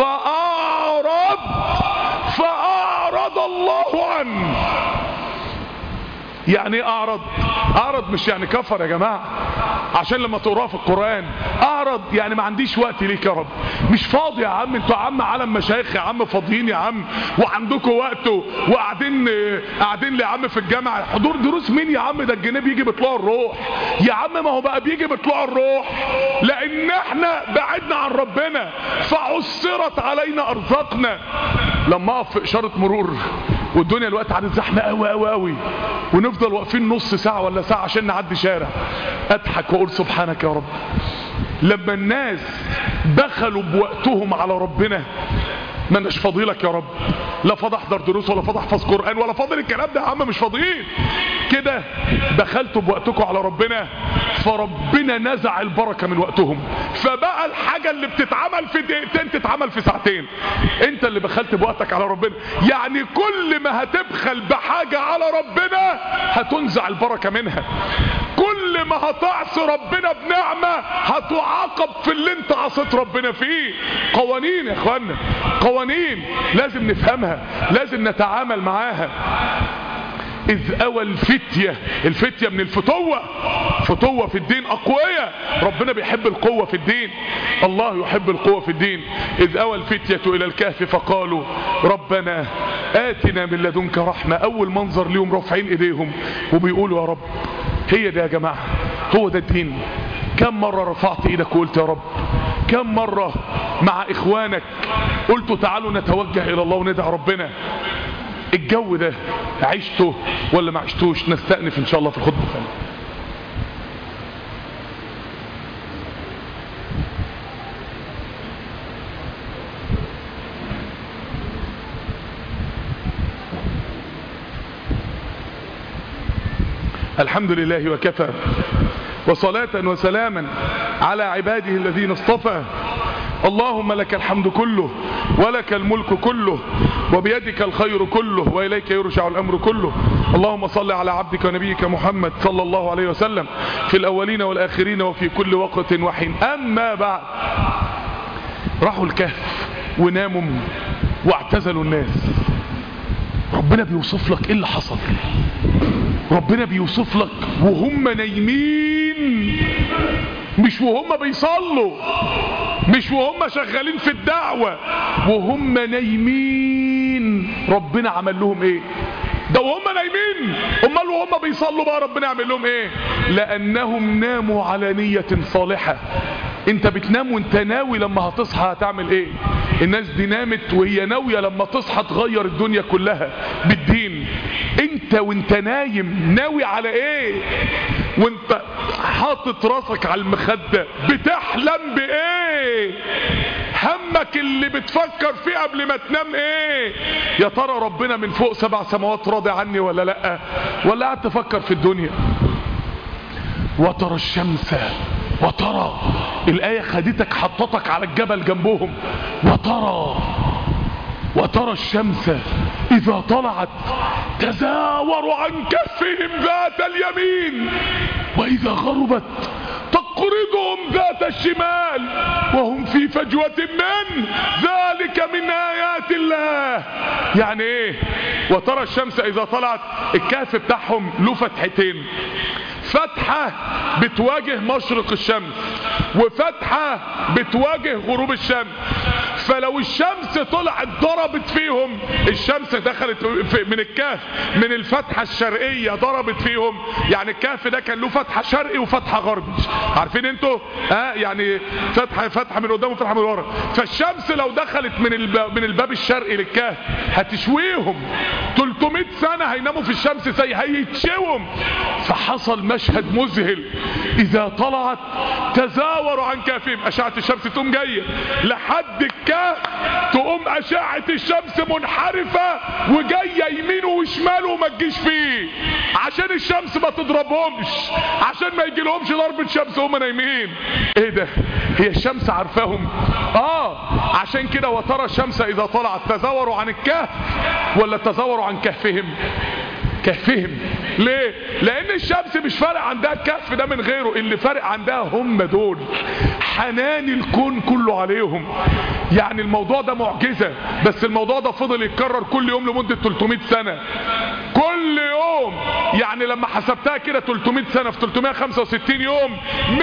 فأعرض الله عنه. يعني ايه اعرض مش يعني كفر يا جماعة، عشان لما تقراه في القرآن اعرض يعني ما عنديش وقت ليك يا رب، مش فاضي يا عم. انتوا يا عم عالم مشايخ يا عم، فاضيين يا عم وعندكم وقت وقاعدين يا عم في الجامعة. حضور دروس مين يا عم؟ ده الجنيه بيجي بطلوع الروح يا عم. ما هو بقى بيجي بطلوع الروح لان احنا بعدنا عن ربنا، فعسرت علينا ارزاقنا. لما اقف في اشارة مرور والدنيا الوقت عن الزحمة قوي ونفضل واقفين نص ساعة ولا ساعة عشان نعدي شارع، اضحك واقول سبحانك يا رب. لما الناس دخلوا بوقتهم على ربنا ما اناش فاضي لك يا رب، لا فاضي احضر دروس ولا فاضي احفظ قرآن ولا فاضي الكلام ده يا عم، مش فاضيين كده. دخلتوا بوقتكم على ربنا فربنا نزع البركة من وقتهم، فبقى الحاجة اللي بتتعمل في دقيقتين تتعمل في ساعتين. انت اللي بخلت بوقتك على ربنا. يعني كل ما هتبخل بحاجة على ربنا هتنزع البركة منها، كل ما هتعصي ربنا بنعمة هتعاقب في اللي انت عصيت ربنا فيه. قوانين يا اخوانا، قوانين لازم نفهمها، لازم نتعامل معاها. إذ أوى الفتية من الفتوة، فتوة في الدين، أقوياء. ربنا بيحب القوة في الدين، الله يحب القوة في الدين. إذ أوى الفتية إلى الكهف فقالوا ربنا آتنا من لدنك رحمة. أول منظر ليهم رافعين إيديهم وبيقولوا يا رب. هي ده يا جماعة، هو ده الدين. كم مرة رفعت إيدك وقلت يا رب؟ كم مرة مع إخوانك قلتوا تعالوا نتوجه إلى الله وندعي ربنا؟ الجو ده عشته ولا ما عشتوش؟ نستأنف ان شاء الله في الخطبة الثانية. الحمد لله وكفى، وصلاة وسلاما على عباده الذين اصطفى. اللهم لك الحمد كله ولك الملك كله وبيدك الخير كله وإليك يرجع الأمر كله. اللهم صل على عبدك ونبيك محمد صلى الله عليه وسلم في الأولين والآخرين وفي كل وقت وحين. أما بعد، راحوا الكهف وناموا واعتزلوا الناس. ربنا بيوصف لك ايه اللي حصل. ربنا بيوصف لك وهم نايمين، مش وهم بيصلوا، مش وهم شغالين في الدعوة، وهم نايمين. ربنا عمل لهم ايه؟ ده وهم نايمين. امال وهم بيصلوا بقى ربنا عمل لهم ايه؟ لانهم ناموا على نية صالحة. انت بتنام وانت ناوي لما هتصحى هتعمل ايه؟ الناس دي نامت وهي ناوية لما تصحى تغير الدنيا كلها بالدين. انت وانت نايم ناوي على ايه؟ وانت حاطط راسك على المخدة بتحلم بايه؟ همك اللي بتفكر فيه قبل ما تنام ايه؟ يا ترى ربنا من فوق 7 سماوات راضي عني ولا لا؟ ولا قاعد تفكر في الدنيا؟ وترى الشمس، وترى الآية خدتك حطتك على الجبل جنبهم. وترى الشمس إذا طلعت تزاور عن كفهم ذات اليمين وإذا غربت تقرضهم ذات الشمال وهم في فجوة من ذلك من آيات الله. يعني ايه؟ وترى الشمس إذا طلعت، الكهف بتاعهم له فتحتين، فتحة بتواجه مشرق الشمس وفتحة بتواجه غروب الشمس. فلو الشمس طلعت ضربت فيهم، الشمس دخلت من الكهف من الفتحة الشرقية ضربت فيهم. يعني الكهف ده كان له فتحة شرقي وفتحة غربي، عارفين انتوا؟ يعني فتحة من قدام وفتحة من ورا. فالشمس لو دخلت من الباب الشرقي للكهف هتشويهم 300 سنة، هيناموا في الشمس زي هيتشوهم. فحصل مشهد مذهل، إذا طلعت تزاور عن كهفهم، أشعة الشمس تقوم جاية لحد الكهف، تقوم أشعة الشمس منحرفة وجاية يمينه وشماله وما تجيش فيه، عشان الشمس ما تضربهمش، عشان ما يجيلهمش ضربة شمس وهم نايمين. ايه ده؟ هي الشمس عارفاهم؟ عشان كده وترى الشمس إذا طلعت تزاوروا عن الكهف ولا تزاوروا عن كهفهم؟ كهفهم. ليه؟ لان الشمس مش فارق عندها الكهف ده من غيره، اللي فارق عندها هم دول، حنان الكون كله عليهم. يعني الموضوع ده معجزة، بس الموضوع ده فضل يتكرر كل يوم لمدة 300 سنة كل يوم. يعني لما حسبتها كده 300 سنة في 365 يوم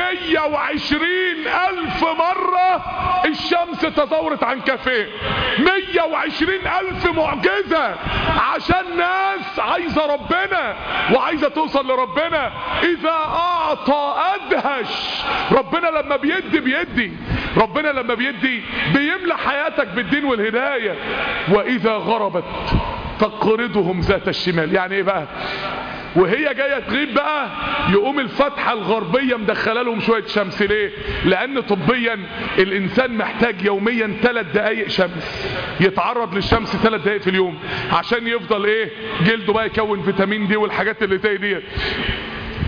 120,000 مرة الشمس تزورت عن كهفين. 120,000 معجزة عشان ناس عايزة ربنا وعايزة توصل لربنا. إذا أعطى أدهش. ربنا لما بيدي ربنا لما بيدي بيملى حياتك بالدين والهداية. وإذا غربت تقرضهم ذات الشمال. يعني ايه بقى؟ وهي جاية تغيب بقى يقوم الفتحة الغربية مدخله لهم شوية شمس. ليه؟ لأن طبيا الإنسان محتاج يوميا 3 دقايق شمس، يتعرض للشمس 3 دقايق في اليوم عشان يفضل ايه؟ جلده بقى يكون فيتامين دي والحاجات اللي زي دي.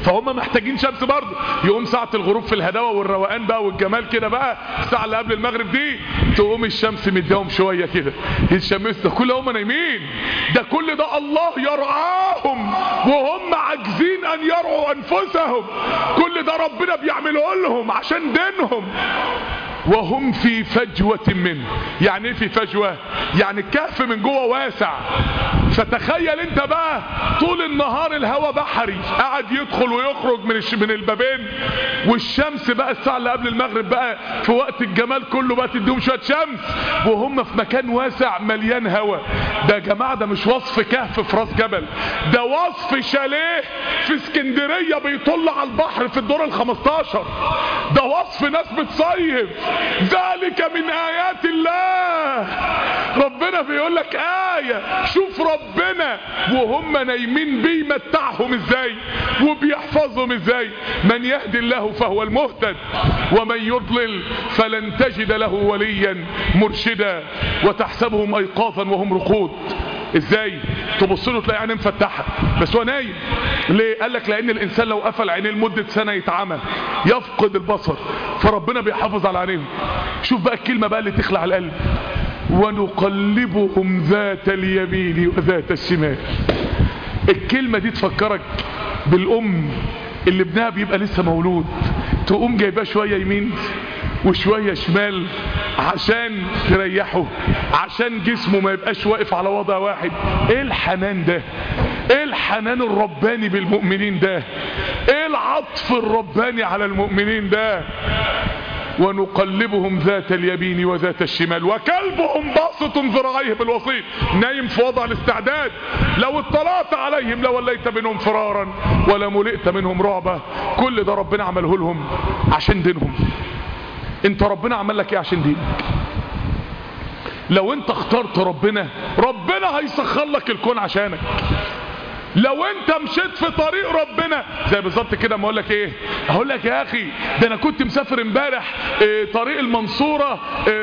فهم محتاجين شمس برضه. يقوم ساعة الغروب في الهداوة والروقان بقى والجمال كده بقى، الساعة اللي قبل المغرب دي تقوم الشمس مديهم شوية كده الشمس. ده كل هم نايمين، ده كل ده الله يرعاهم وهم عاجزين ان يرعوا انفسهم. كل ده ربنا بيعمله لهم عشان دينهم. وهم في فجوة منه. يعني ايه في فجوة؟ يعني الكهف من جوه واسع، فتخيل انت بقى طول النهار الهواء بحري قاعد يدخل ويخرج من البابين، والشمس بقى الساعة اللي قبل المغرب بقى في وقت الجمال كله بقى تديهم شوية شمس، وهم في مكان واسع مليان هواء. ده يا جماعة ده مش وصف كهف في راس جبل، ده وصف شاليه في اسكندرية بيطل على البحر في الدور ال15. ده وصف ناس بتصيف. ذلك من آيات الله. ربنا بيقول لك آية، شوف ربنا وهم نايمين بيمتعهم ازاي وبيحفظهم ازاي. من يهدي الله فهو المهتد ومن يضلل فلن تجد له وليا مرشدا. وتحسبهم ايقاظا وهم رقود. ازاي؟ تبص له تلاقي عينيه مفتحه بس هو نايم. ليه؟ قال لك لان الانسان لو قفل عينيه لمده سنه يتعمى، يفقد البصر، فربنا بيحافظ على عينيهم. شوف بقى الكلمه بقى اللي تخلع القلب، ونقلبهم ذات اليمين وذات الشمال. الكلمه دي تفكرك بالام اللي ابنها بيبقى لسه مولود، تقوم جايباه شويه يمين وشوية شمال عشان تريحه، عشان جسمه ما يبقاش واقف على وضع واحد. ايه الحنان ده؟ ايه الحنان الرباني بالمؤمنين ده؟ ايه العطف الرباني على المؤمنين ده؟ ونقلبهم ذات اليمين وذات الشمال وكلبهم باسط ذراعيه بالوسيط. نايم في وضع الاستعداد، لو اطلعت عليهم لوليت منهم فرارا ولملئت منهم رعبا. كل ده ربنا عمله لهم عشان دينهم. انت ربنا عمل لك ايه عشان دينك؟ لو انت اخترت ربنا، ربنا هيسخر لك الكون عشانك. لو انت مشيت في طريق ربنا زي بالظبط كده. ما اقول لك ايه؟ اقول لك يا اخي ده انا كنت مسافر امبارح طريق المنصوره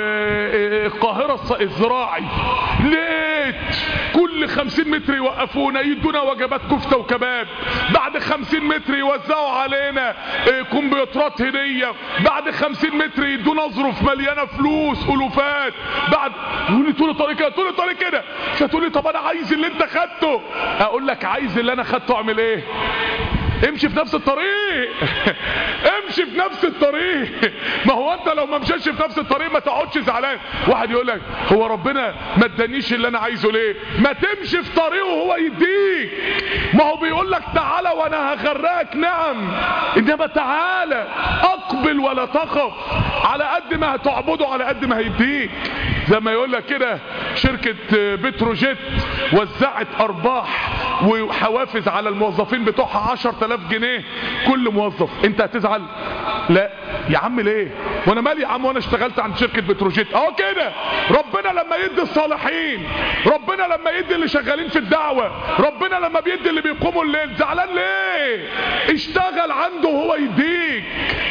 القاهره الزراعي، لقيت كل 50 متر يوقفونا يدونا وجبات كفته وكباب، بعد 50 متر يوزعوا علينا كمبيوترات هديه، بعد 50 متر يدونا ظروف مليانه فلوس الوفات، بعد يقول طول الطريق كده طول الطريق كده. فتقول لي طب انا عايز اللي انت خدته. اقول لك عايز اللي انا خدته اعمل ايه؟ امشي في نفس الطريق. امشي في نفس الطريق. ما هو انت لو ما مشيتش في نفس الطريق ما تقعدش زعلان. واحد يقول لك هو ربنا ما ادانيش اللي انا عايزه ليه؟ ما تمشي في طريقه وهو يديك. ما هو بيقول لك تعالى وانا هغرقك، نعم، انما تعالى اقبل ولا تخف. على قد ما هتعبده على قد ما هيديك. زي ما يقول لك كده شركة بتروجيت وزعت ارباح وحوافز على الموظفين بتوعها 10,000 جنيه كل موظف. انت هتزعل؟ لا يا عم ليه؟ وانا مالي يا عم وانا اشتغلت عند شركة بتروجيت اهو كده. ربنا لما يدي الصالحين، ربنا لما يدي اللي شغالين في الدعوة، ربنا لما بيدي اللي بيقوموا الليل، زعلان ليه؟ اشتغل عنده وهو يديك،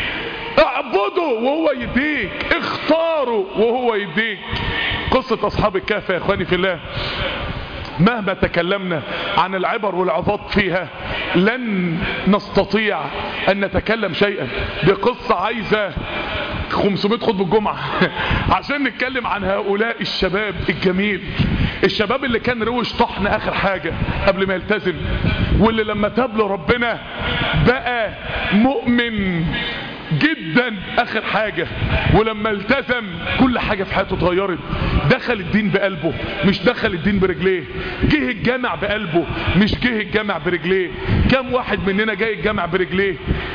اعبده وهو يديك، اختاره وهو يديك. قصة اصحاب الكهف يا اخواني في الله مهما تكلمنا عن العبر والعظات فيها لن نستطيع ان نتكلم شيئا. دي قصة عايزة 500 خطبة الجمعة عشان نتكلم عن هؤلاء الشباب الجميل، الشباب اللي كان روش طحن اخر حاجة قبل ما يلتزم، واللي لما تاب له ربنا بقى مؤمن جدا اخر حاجة، ولما التزم كل حاجة في حياته اتغيرت. دخل الدين بقلبه مش دخل الدين برجليه، جه الجامع بقلبه مش جه الجامع برجليه. كم واحد مننا جاي الجامع برجليه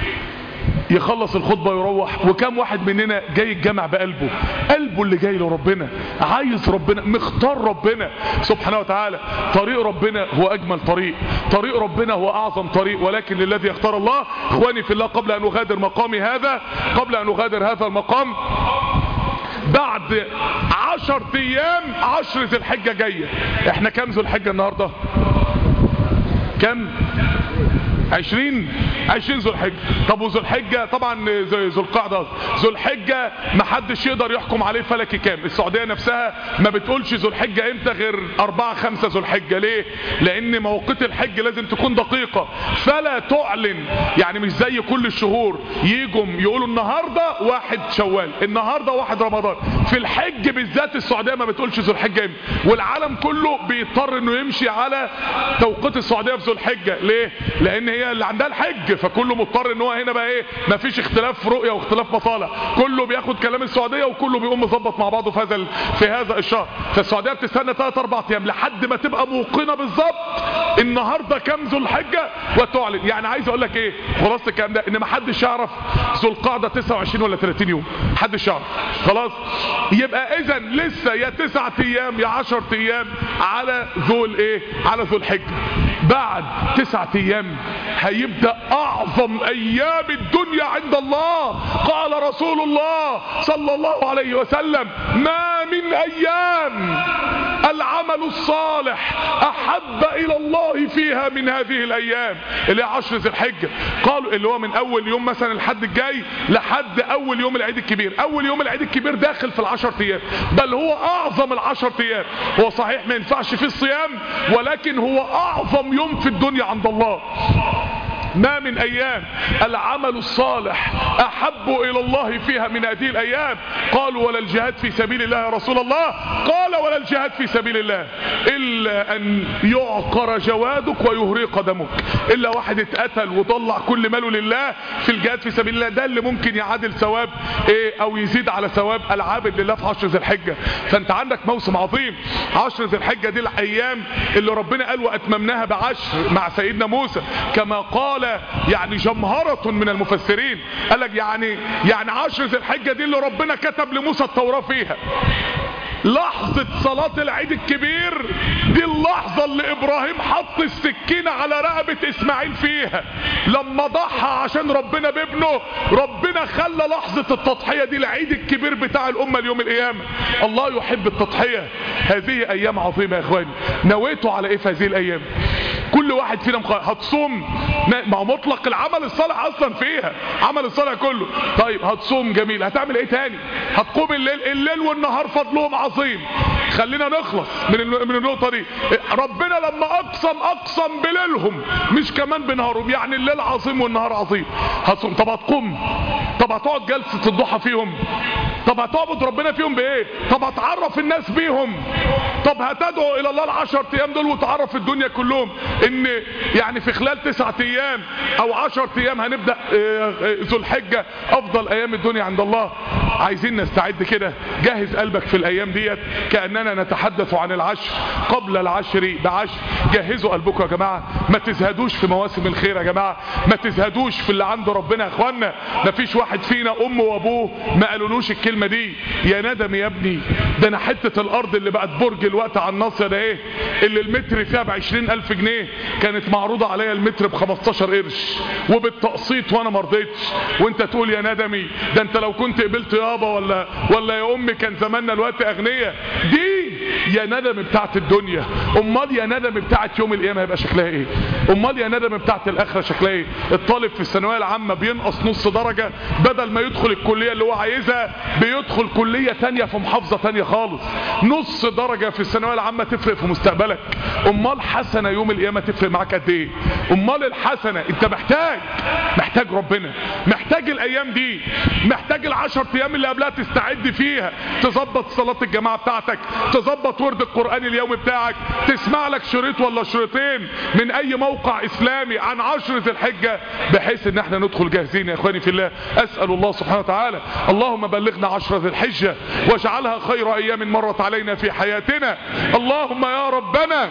يخلص الخطبة يروح، وكم واحد مننا جاي الجامع بقلبه، قلبه اللي جاي لربنا، عايز ربنا، مختار ربنا سبحانه وتعالى. طريق ربنا هو اجمل طريق، طريق ربنا هو اعظم طريق، ولكن للذي يختار الله. اخواني في الله، قبل ان اغادر مقامي هذا، قبل ان اغادر هذا المقام، بعد 10 ايام 10 ذي الحجة جاية. احنا كام ذو الحجة النهاردة؟ كم؟ 20 ذو الحجة. طب وذو الحجة طبعا ذو القعدة، ذو الحجة محدش يقدر يحكم عليه فلكي كام. السعودية نفسها ما بتقولش ذو الحجة امتى غير 4-5 ذو الحجة. ليه؟ لان مواقيت الحج لازم تكون دقيقة، فلا تعلن. يعني مش زي كل الشهور يجوا يقولوا النهاردة 1 شوال، النهاردة 1 رمضان. في الحج بالذات السعودية ما بتقولش ذو الحجة امتى، والعالم كله بيضطر انه يمشي على توقيت السعودية في ذو الحجة. ليه؟ لان هي اللي عندها الحج، فكله مضطر ان هو هنا بقى ايه، مفيش اختلاف رؤية واختلاف مصالح، كله بياخد كلام السعودية وكله بيقوم مظبط مع بعضه في هذا الشهر. فالسعودية بتستنى 3-4 ايام لحد ما تبقى موقنة بالظبط النهاردة كام ذو الحجة وتعلن. يعني عايز اقول لك ايه خلاص الكلام ده، ان ما حدش يعرف ذو القعدة 29 ولا 30 يوم، محدش يعرف. خلاص يبقى اذا لسه يا 9 ايام يا 10 ايام على ذو الايه، على ذو الحجة. بعد 9 ايام هيبدأ اعظم ايام الدنيا عند الله. قال رسول الله صلى الله عليه وسلم: ما من ايام العمل الصالح احب الى الله فيها من هذه الايام اللي هي 10 ذي الحجة. قالوا اللي هو من اول يوم مثلا الحد الجاي لحد اول يوم العيد الكبير. اول يوم العيد الكبير داخل في ال10 ايام، بل هو اعظم ال10 ايام. هو صحيح ما ينفعش فيه الصيام، ولكن هو اعظم يوم في الدنيا عند الله. ما من ايام العمل الصالح احب الى الله فيها من هذه الايام. قالوا: ولا الجهاد في سبيل الله يا رسول الله؟ قال: ولا الجهاد في سبيل الله الا ان يعقر جوادك ويهرق دمك. الا واحد اتقتل وطلع كل ماله لله في الجهاد في سبيل الله، ده اللي ممكن يعادل ثواب ايه او يزيد على ثواب العابد لله في 10 ذي الحجة. فانت عندك موسم عظيم. 10 ذي الحجة دي الايام اللي ربنا قال: واتممناها ب10 مع سيدنا موسى، كما قال يعني جمهرة من المفسرين. قال لك يعني 10 ذي الحجة دي اللي ربنا كتب لموسى التوراة فيها. لحظة صلاة العيد الكبير دي اللحظة اللي ابراهيم حط السكينة على رقبة اسماعيل فيها لما ضحى عشان ربنا بابنه. ربنا خلى لحظة التضحية دي العيد الكبير بتاع الامة اليوم القيامة. الله يحب التضحية. هذه ايام عظيمة يا اخواني. نويتوا على ايه في هذه الايام؟ كل واحد فينا هتصوم، ما هو مطلق العمل الصالح اصلا فيها، عمل الصالح كله. طيب هتصوم جميل، هتعمل ايه تاني؟ هتقوم الليل والنهار فضلهم عظيم. خلينا نخلص من النقطة دي. ربنا لما اقسم بليلهم مش كمان بنهارهم، يعني الليل عظيم والنهار عظيم. هتصوم. طب هتقوم، طب هتقعد جلسة الضحى فيهم، طب هتعبد ربنا فيهم بايه، طب هتعرف الناس بيهم، طب هتدعو الى الله ال10 ايام دول وتعرف الدنيا كلهم ان يعني في خلال 9 ايام او 10 ايام هنبدأ ذو الحجة افضل ايام الدنيا عند الله. عايزين نستعد كده. جهز قلبك في الايام ديت كأننا نتحدث عن العشر قبل العشر ب10. جهزوا قلبكم يا جماعة. ما تزهدوش في مواسم الخير يا جماعة، ما تزهدوش في اللي عنده ربنا يا اخوانا. ما فيش واحد فينا امه وابوه ما قالولوش الكلمة دي: يا ندم يا ابني، ده انا حتة الارض اللي بقت برج الوقت على الناصية ده ايه اللي المتر فيها ب20,000 جنيه كانت معروضة عليا المتر ب15 قرش وبالتقسيط وانا مرضيتش. وانت تقول يا ندمي، ده انت لو كنت قبلت يابا ولا يا امي كان زماننا الوقت اغنية. دي يا ندم بتاعت الدنيا. امال يا ندم بتاعت يوم القيامة هيبقى شكلها ايه؟ امال يا ندم بتاعت الاخرة شكلها ايه؟ الطالب في الثانوية العامة بينقص نص درجة، بدل ما يدخل الكلية اللي هو عايزها بيدخل كلية تانية في محافظة تانية خالص. نص درجة في الثانوية العامة تفرق في مستقبلك. امال حسنة يوم القيامة تفرق معاك قد ايه؟ امال الحسنة انت محتاج ربنا، محتاج الايام دي، محتاج ال10 ايام اللي قبلها تستعد فيها، تظبط صلاة الجماعة بتاعتك، تظبط ورد القرآن اليومي بتاعك، تسمع لك شريط ولا شريطين من اي موقع اسلامي عن 10 ذي الحجة، بحيث ان احنا ندخل جاهزين يا اخواني في الله. اسأل الله سبحانه وتعالى اللهم بلغنا 10 ذي الحجة واجعلها خير ايام مرت علينا في حياتنا. اللهم يا ربنا،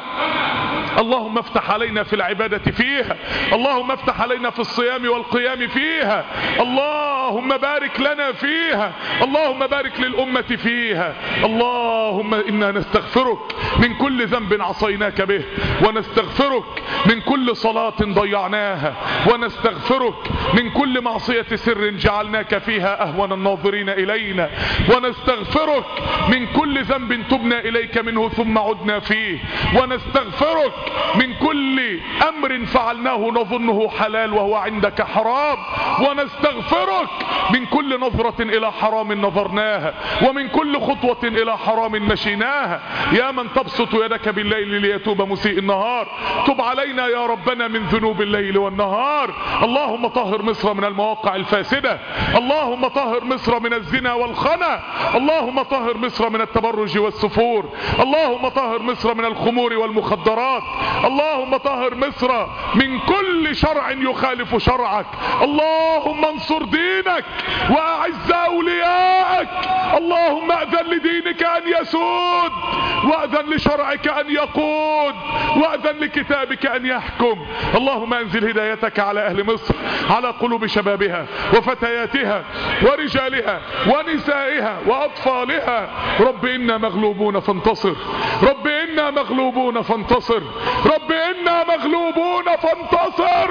اللهم افتح علينا في العبادة فيها، اللهم افتح علينا في الصيام والقيام فيها، اللهم اللهم بارك لنا فيها، اللهم بارك للأمة فيها. اللهم إنا نستغفرك من كل ذنب عصيناك به، ونستغفرك من كل صلاة ضيعناها، ونستغفرك من كل معصية سر جعلناك فيها أهون الناظرين إلينا، ونستغفرك من كل ذنب تبنا إليك منه ثم عدنا فيه، ونستغفرك من كل أمر فعلناه نظنه حلال وهو عندك حرام، ونستغفرك من كل نظرة إلى حرام نظرناها، ومن كل خطوة إلى حرام مشيناها. يا من تبسط يدك بالليل ليتوب مسيء النهار، تب علينا يا ربنا من ذنوب الليل والنهار. اللهم طهر مصر من المواقع الفاسدة، اللهم طهر مصر من الزنا والخنا، اللهم طهر مصر من التبرج والسفور، اللهم طهر مصر من الخمور والمخدرات، اللهم طهر مصر من كل شرع يخالف شرعك. اللهم انصر دينك واعز اولياءك. اللهم اذن لدينك ان يسود، واذن لشرعك ان يقود، واذن لكتابك ان يحكم. اللهم انزل هدايتك على اهل مصر، على قلوب شبابها وفتياتها ورجالها ونسائها واطفالها. رب انا مغلوبون فانتصر، رب انا مغلوبون فانتصر، رب انا مغلوبون فانتصر،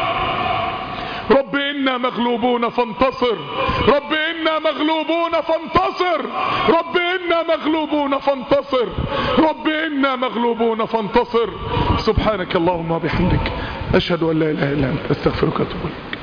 رب إنا مغلوبون فانتصر، رب إنا مغلوبون فانتصر، رب إنا مغلوبون فانتصر، رب إنا مغلوبون فانتصر. سبحانك اللهم وبحمدك، أشهد أن لا إله إلا أنت، أستغفرك وأتوب إليك.